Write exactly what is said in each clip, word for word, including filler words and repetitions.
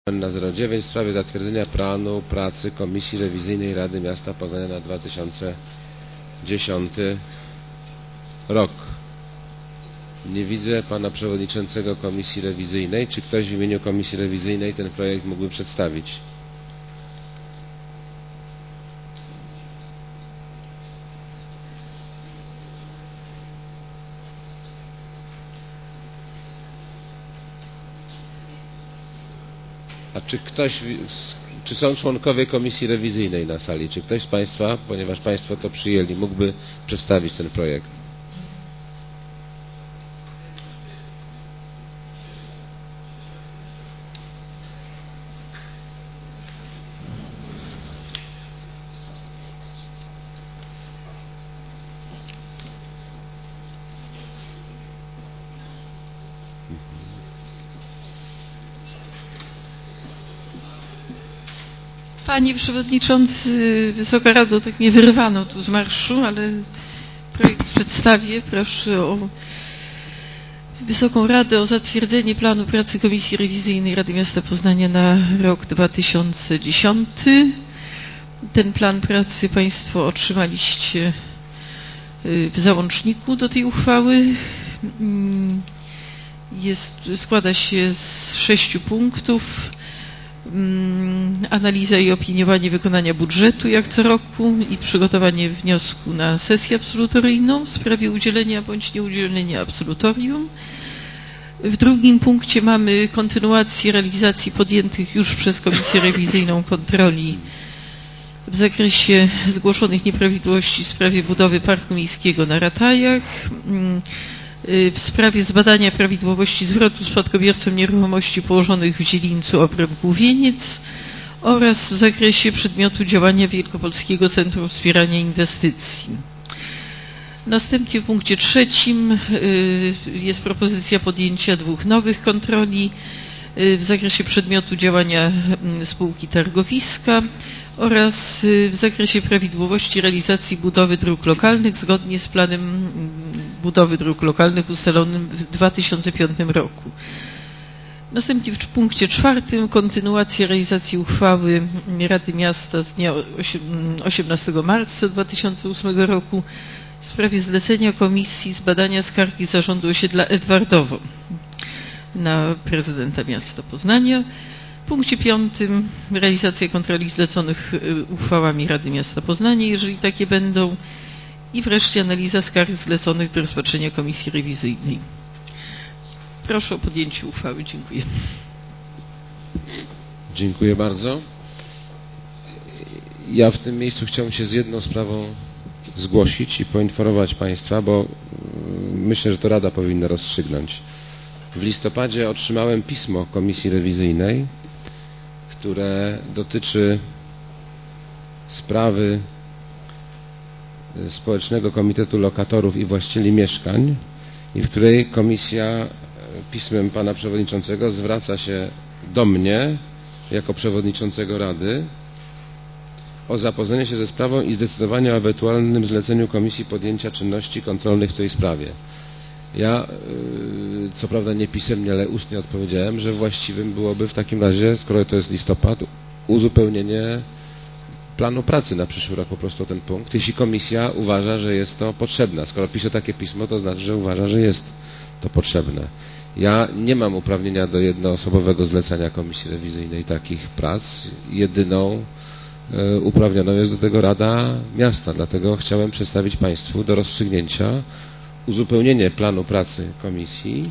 Na zero dziewięć w sprawie zatwierdzenia planu pracy Komisji Rewizyjnej Rady Miasta Poznania na dwa tysiące dziesiąty rok. Nie widzę pana przewodniczącego Komisji Rewizyjnej. Czy ktoś w imieniu Komisji Rewizyjnej ten projekt mógłby przedstawić? A czy ktoś, czy są członkowie Komisji Rewizyjnej na sali? Czy ktoś z Państwa, ponieważ Państwo to przyjęli, mógłby przedstawić ten projekt? Panie Przewodniczący, Wysoka Rado, tak mnie wyrwano tu z marszu, ale projekt przedstawię. Proszę o Wysoką Radę o zatwierdzenie planu pracy Komisji Rewizyjnej Rady Miasta Poznania na rok dwa tysiące dziesiąty. Ten plan pracy Państwo otrzymaliście w załączniku do tej uchwały. Jest, składa się z sześciu punktów. Analiza i opiniowanie wykonania budżetu jak co roku i przygotowanie wniosku na sesję absolutoryjną w sprawie udzielenia bądź nieudzielenia absolutorium. W drugim punkcie mamy kontynuację realizacji podjętych już przez Komisję Rewizyjną kontroli w zakresie zgłoszonych nieprawidłowości w sprawie budowy parku miejskiego na Ratajach, w sprawie zbadania prawidłowości zwrotu spadkobiercom nieruchomości położonych w dziedzińcu Obręb Główieniec oraz w zakresie przedmiotu działania Wielkopolskiego Centrum Wspierania Inwestycji. Następnie w punkcie trzecim jest propozycja podjęcia dwóch nowych kontroli w zakresie przedmiotu działania spółki Targowiska oraz w zakresie prawidłowości realizacji budowy dróg lokalnych zgodnie z planem budowy dróg lokalnych ustalonym w dwa tysiące piątym roku. Następnie w punkcie czwartym kontynuacja realizacji uchwały Rady Miasta z dnia osiemnastego marca dwa tysiące ósmego roku w sprawie zlecenia Komisji zbadania skargi Zarządu Osiedla Edwardowo na prezydenta miasta Poznania. W punkcie piątym realizacja kontroli zleconych uchwałami Rady Miasta Poznania, jeżeli takie będą. I wreszcie analiza skarg zleconych do rozpatrzenia Komisji Rewizyjnej. Proszę o podjęcie uchwały. Dziękuję. Dziękuję bardzo. Ja w tym miejscu chciałbym się z jedną sprawą zgłosić i poinformować Państwa, bo myślę, że to Rada powinna rozstrzygnąć. W listopadzie otrzymałem pismo Komisji Rewizyjnej, które dotyczy sprawy Społecznego Komitetu Lokatorów i Właścicieli Mieszkań i w której Komisja pismem Pana Przewodniczącego zwraca się do mnie jako Przewodniczącego Rady o zapoznanie się ze sprawą i zdecydowanie o ewentualnym zleceniu Komisji podjęcia czynności kontrolnych w tej sprawie. Ja, co prawda nie pisemnie, ale ustnie odpowiedziałem, że właściwym byłoby w takim razie, skoro to jest listopad, uzupełnienie planu pracy na przyszły rok po prostu o ten punkt, jeśli komisja uważa, że jest to potrzebne. Skoro pisze takie pismo, to znaczy, że uważa, że jest to potrzebne. Ja nie mam uprawnienia do jednoosobowego zlecania Komisji Rewizyjnej takich prac. Jedyną e, uprawnioną jest do tego Rada Miasta. Dlatego chciałem przedstawić Państwu do rozstrzygnięcia uzupełnienie planu pracy Komisji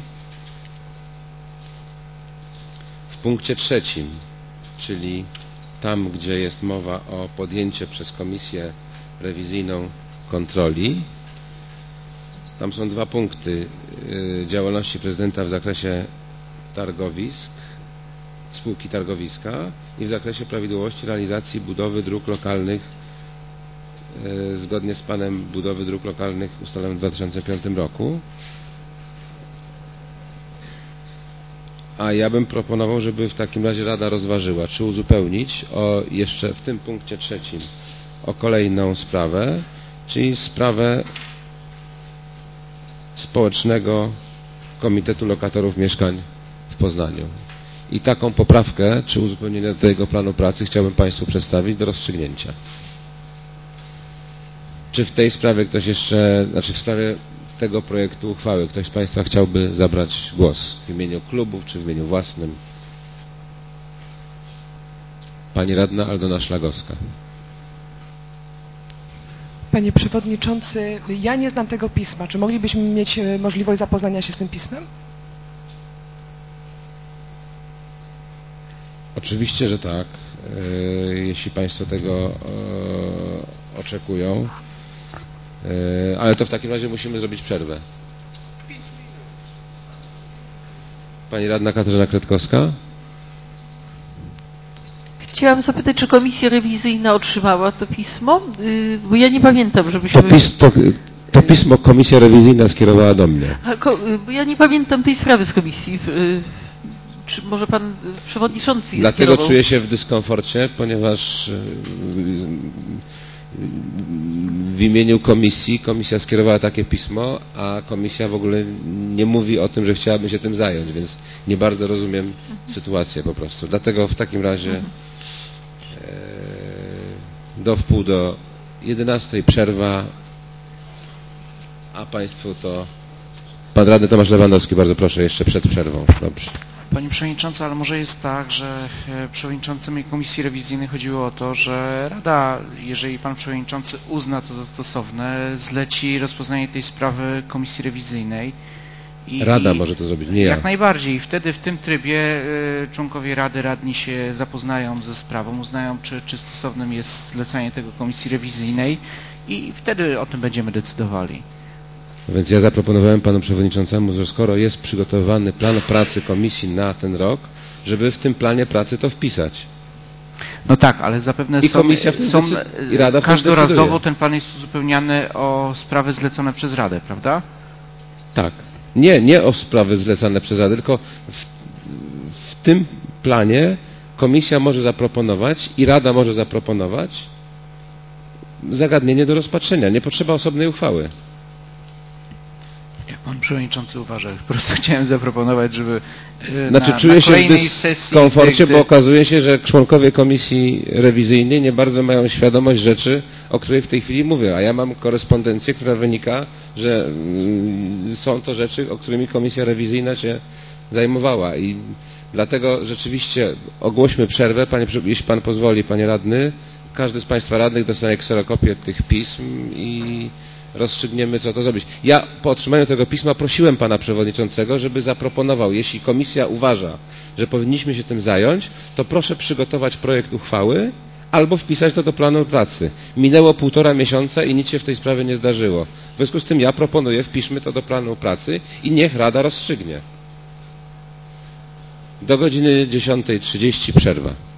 w punkcie trzecim, czyli tam, gdzie jest mowa o podjęcie przez Komisję Rewizyjną kontroli. Tam są dwa punkty działalności prezydenta w zakresie targowisk, spółki targowiska i w zakresie prawidłowości realizacji budowy dróg lokalnych zgodnie z planem budowy dróg lokalnych ustalonym w dwa tysiące piątym roku. A ja bym proponował, żeby w takim razie Rada rozważyła, czy uzupełnić o jeszcze w tym punkcie trzecim o kolejną sprawę, czyli sprawę Społecznego Komitetu Lokatorów Mieszkań w Poznaniu. I taką poprawkę, czy uzupełnienie do tego planu pracy chciałbym Państwu przedstawić do rozstrzygnięcia. Czy w tej sprawie ktoś jeszcze, znaczy w sprawie tego projektu uchwały, ktoś z Państwa chciałby zabrać głos w imieniu klubów, czy w imieniu własnym? Pani radna Aldona Szlagowska. Panie Przewodniczący, ja nie znam tego pisma. Czy moglibyśmy mieć możliwość zapoznania się z tym pismem? Oczywiście, że tak. Jeśli Państwo tego oczekują. Ale to w takim razie musimy zrobić przerwę. Pani radna Katarzyna Kretkowska. Chciałam zapytać, czy komisja rewizyjna otrzymała to pismo? Bo ja nie pamiętam, żebyśmy... To, pis, to, to pismo komisja rewizyjna skierowała do mnie. Bo ja nie pamiętam tej sprawy z komisji. Czy może pan przewodniczący jest Dlatego skierował? czuję się w dyskomforcie, ponieważ w imieniu komisji komisja skierowała takie pismo, a komisja w ogóle nie mówi o tym, że chciałaby się tym zająć, więc nie bardzo rozumiem mhm. sytuację po prostu. Dlatego w takim razie mhm. e, do wpół do jedenastej przerwa, a Państwu to... Pan radny Tomasz Lewandowski, bardzo proszę, jeszcze przed przerwą. Dobrze. Pani Przewodnicząca, ale może jest tak, że przewodniczącymi Komisji Rewizyjnej chodziło o to, że Rada, jeżeli Pan Przewodniczący uzna to za stosowne, zleci rozpoznanie tej sprawy Komisji Rewizyjnej. I, Rada może to zrobić, nie ja. Jak najbardziej. I wtedy w tym trybie członkowie Rady, radni się zapoznają ze sprawą, uznają, czy, czy stosownym jest zlecenie tego Komisji Rewizyjnej i wtedy o tym będziemy decydowali. Więc ja zaproponowałem panu przewodniczącemu, że skoro jest przygotowany plan pracy komisji na ten rok, żeby w tym planie pracy to wpisać. No tak, ale zapewne I są, komisja są i Rada każdorazowo ten plan jest uzupełniany o sprawy zlecone przez Radę, prawda? Tak. Nie, nie o sprawy zlecane przez Radę, tylko w, w tym planie komisja może zaproponować i Rada może zaproponować zagadnienie do rozpatrzenia. Nie potrzeba osobnej uchwały. Jak pan przewodniczący uważa, po prostu chciałem zaproponować, żeby znaczy, na, czuję na się w dyskomforcie, gdy... bo okazuje się, że członkowie komisji rewizyjnej nie bardzo mają świadomość rzeczy, o której w tej chwili mówię, a ja mam korespondencję, która wynika, że mm, są to rzeczy, o którymi komisja rewizyjna się zajmowała i dlatego rzeczywiście ogłośmy przerwę, panie, jeśli pan pozwoli, panie radny, każdy z państwa radnych dostanie kserokopię tych pism i rozstrzygniemy, co to zrobić. Ja po otrzymaniu tego pisma prosiłem pana przewodniczącego, żeby zaproponował, jeśli komisja uważa, że powinniśmy się tym zająć, to proszę przygotować projekt uchwały albo wpisać to do planu pracy. Minęło półtora miesiąca i nic się w tej sprawie nie zdarzyło. W związku z tym ja proponuję, wpiszmy to do planu pracy i niech Rada rozstrzygnie. Do godziny dziesiątej trzydzieści przerwa.